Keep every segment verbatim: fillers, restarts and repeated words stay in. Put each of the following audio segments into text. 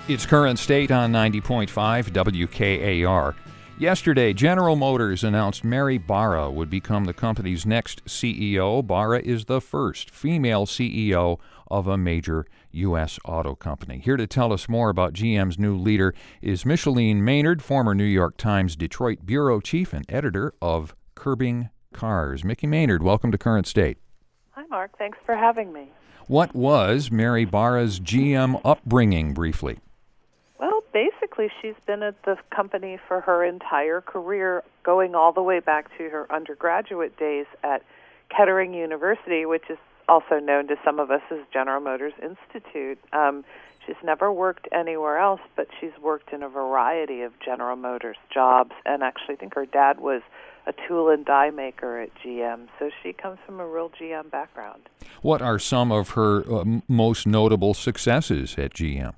It's Current State on ninety point five W K A R. Yesterday, General Motors announced Mary Barra would become the company's next C E O. Barra is the first female C E O of a major U S auto company. Here to tell us more about G M's new leader is Micheline Maynard, former New York Times Detroit bureau chief and editor of Curbing Cars. Mickey Maynard, welcome to Current State. Hi, Mark. Thanks for having me. What was Mary Barra's G M upbringing, briefly? Well, basically, she's been at the company for her entire career, going all the way back to her undergraduate days at Kettering University, which is also known to some of us as General Motors Institute. Um, she's never worked anywhere else, but she's worked in a variety of General Motors jobs, and actually I think her dad was a tool and die maker at G M, so she comes from a real G M background. What are some of her uh, most notable successes at G M?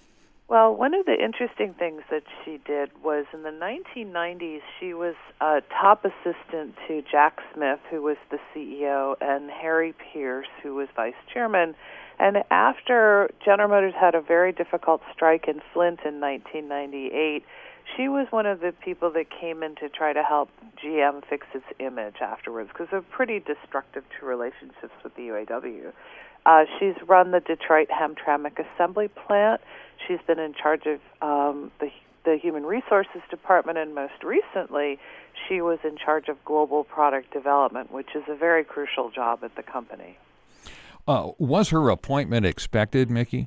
Well, one of the interesting things that she did was in the nineteen nineties, she was a top assistant to Jack Smith, who was the C E O, and Harry Pierce, who was vice chairman. And after General Motors had a very difficult strike in Flint in nineteen ninety-eight, she was one of the people that came in to try to help G M fix its image afterwards, because they're pretty destructive to relationships with the U A W. Uh, she's run the Detroit Hamtramck assembly plant. She's been in charge of um, the, the Human Resources Department, and most recently, she was in charge of global product development, which is a very crucial job at the company. Uh, was her appointment expected, Mickey?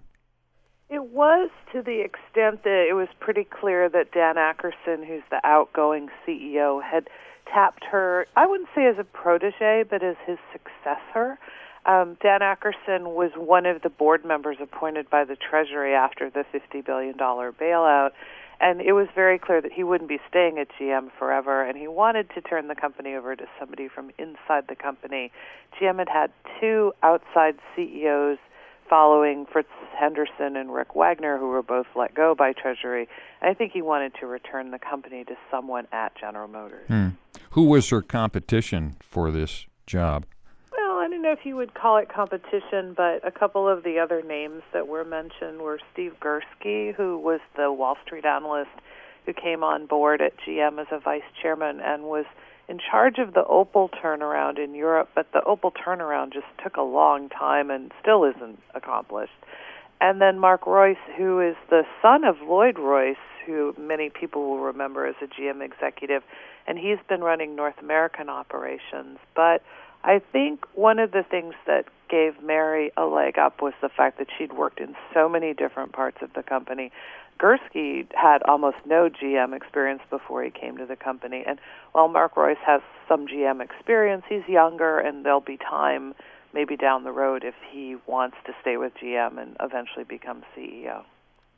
It was, to the extent that it was pretty clear that Dan Akerson, who's the outgoing C E O, had tapped her, I wouldn't say as a protege, but as his successor. Um, Dan Akerson was one of the board members appointed by the Treasury after the fifty billion dollars bailout, and it was very clear that he wouldn't be staying at G M forever, and he wanted to turn the company over to somebody from inside the company. G M had had two outside C E Os following Fritz Henderson and Rick Wagner, who were both let go by Treasury, and I think he wanted to return the company to someone at General Motors. Hmm. Who was her competition for this job? I don't know if you would call it competition, but a couple of the other names that were mentioned were Steve Gursky, who was the Wall Street analyst who came on board at G M as a vice chairman and was in charge of the Opel turnaround in Europe, but the Opel turnaround just took a long time and still isn't accomplished. And then Mark Royce, who is the son of Lloyd Royce, who many people will remember as a G M executive, and he's been running North American operations. But I think one of the things that gave Mary a leg up was the fact that she'd worked in so many different parts of the company. Gursky had almost no G M experience before he came to the company, and while Mark Royce has some G M experience, he's younger, and there'll be time maybe down the road if he wants to stay with G M and eventually become C E O.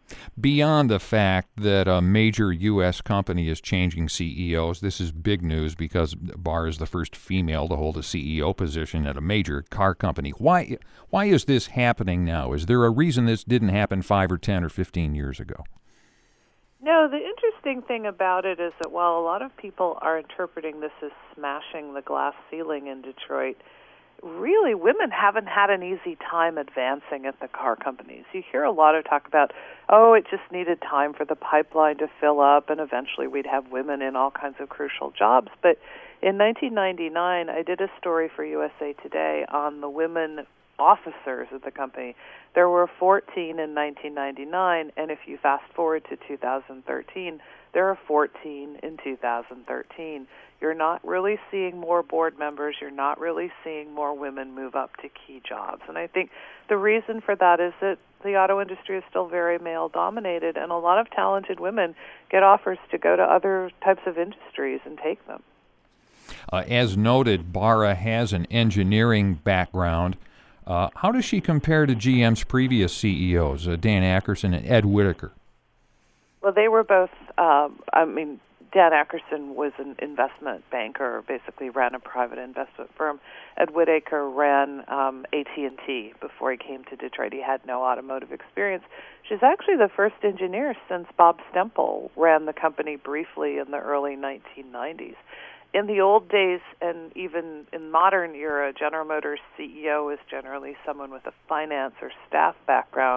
Beyond the fact that a major U S company is changing C E Os, this is big news because Barra is the first female to hold a C E O position at a major car company. Why, why is this happening now? Is there a reason this didn't happen five or ten or fifteen years ago? No, the interesting thing about it is that while a lot of people are interpreting this as smashing the glass ceiling in Detroit, really, women haven't had an easy time advancing at the car companies. You hear a lot of talk about, oh, it just needed time for the pipeline to fill up, and eventually we'd have women in all kinds of crucial jobs. But in nineteen ninety-nine, I did a story for U S A Today on the women officers at the company. There were fourteen in nineteen ninety-nine, and if you fast forward to two thousand thirteen, there are fourteen in two thousand thirteen. You're not really seeing more board members. You're not really seeing more women move up to key jobs. And I think the reason for that is that the auto industry is still very male-dominated, and a lot of talented women get offers to go to other types of industries and take them. Uh, as noted, Barra has an engineering background. Uh, how does she compare to G M's previous C E Os, uh, Dan Akerson and Ed Whitacre? Well, they were both, um, I mean, Dan Akerson was an investment banker, basically ran a private investment firm. Ed Whitacre ran um, A T and T before he came to Detroit. He had no automotive experience. She's actually the first engineer since Bob Stempel ran the company briefly in the early nineteen nineties. In the old days, and even in modern era, General Motors C E O is generally someone with a finance or staff background,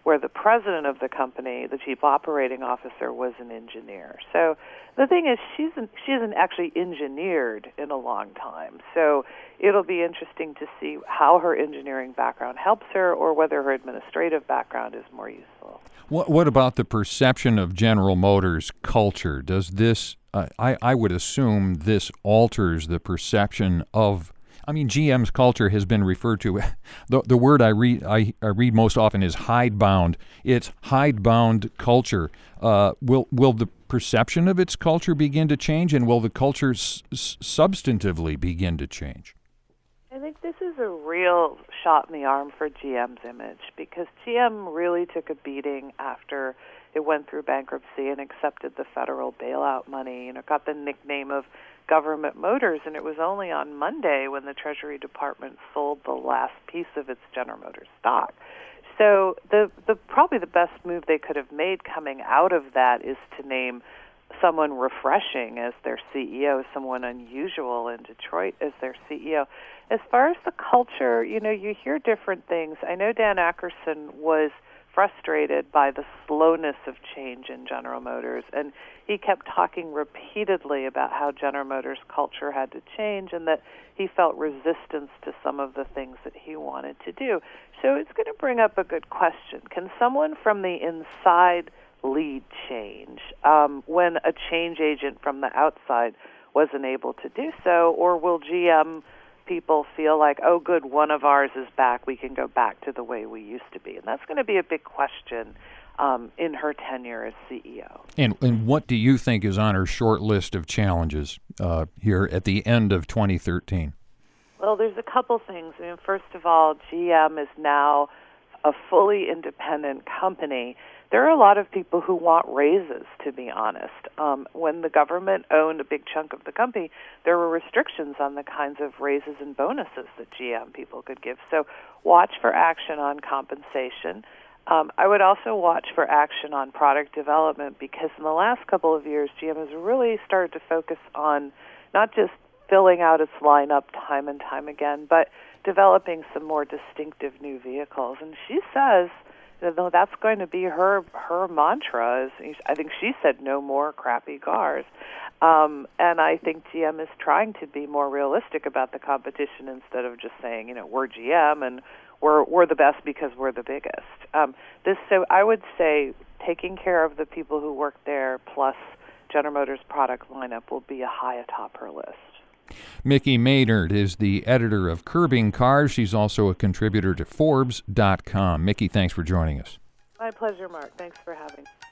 where the president of the company, the chief operating officer, was an engineer. So the thing is, she's she hasn't actually engineered in a long time. So it'll be interesting to see how her engineering background helps her, or whether her administrative background is more useful. What, what about the perception of General Motors culture? Does this, uh, I, I would assume this alters the perception of, I mean, G M's culture has been referred to, the, the word I read I, I read most often is hidebound. It's hidebound culture. Uh, will, will the perception of its culture begin to change, and will the culture s- s- substantively begin to change? I think this is a real shot in the arm for G M's image, because G M really took a beating after it went through bankruptcy and accepted the federal bailout money, and it got the nickname of Government Motors, and it was only on Monday when the Treasury Department sold the last piece of its General Motors stock. So the, the probably the best move they could have made coming out of that is to name someone refreshing as their C E O, someone unusual in Detroit as their C E O. As far as the culture, you know, you hear different things. I know Dan Akerson was frustrated by the slowness of change in General Motors, and he kept talking repeatedly about how General Motors culture had to change, and that he felt resistance to some of the things that he wanted to do. So it's going to bring up a good question. Can someone from the inside lead change um, when a change agent from the outside wasn't able to do so? Or will G M people feel like, oh, good, one of ours is back, we can go back to the way we used to be? And that's going to be a big question um, in her tenure as C E O. And, and what do you think is on her short list of challenges uh, here at the end of twenty thirteen? Well, there's a couple things. I mean, first of all, G M is now a fully independent company. There are a lot of people who want raises, to be honest. Um, when the government owned a big chunk of the company, there were restrictions on the kinds of raises and bonuses that G M people could give. So watch for action on compensation. Um, I would also watch for action on product development, because in the last couple of years, G M has really started to focus on not just filling out its lineup time and time again, but developing some more distinctive new vehicles. And she says, though, that's going to be her her mantra. Is, I think she said, no more crappy cars. Um, and I think G M is trying to be more realistic about the competition, instead of just saying, you know, we're G M and we're we're the best because we're the biggest. Um, this, so I would say taking care of the people who work there, plus General Motors' product lineup, will be a high atop her list. Mickey Maynard is the editor of Curbing Cars. She's also a contributor to Forbes dot com. Mickey, thanks for joining us. My pleasure, Mark. Thanks for having me.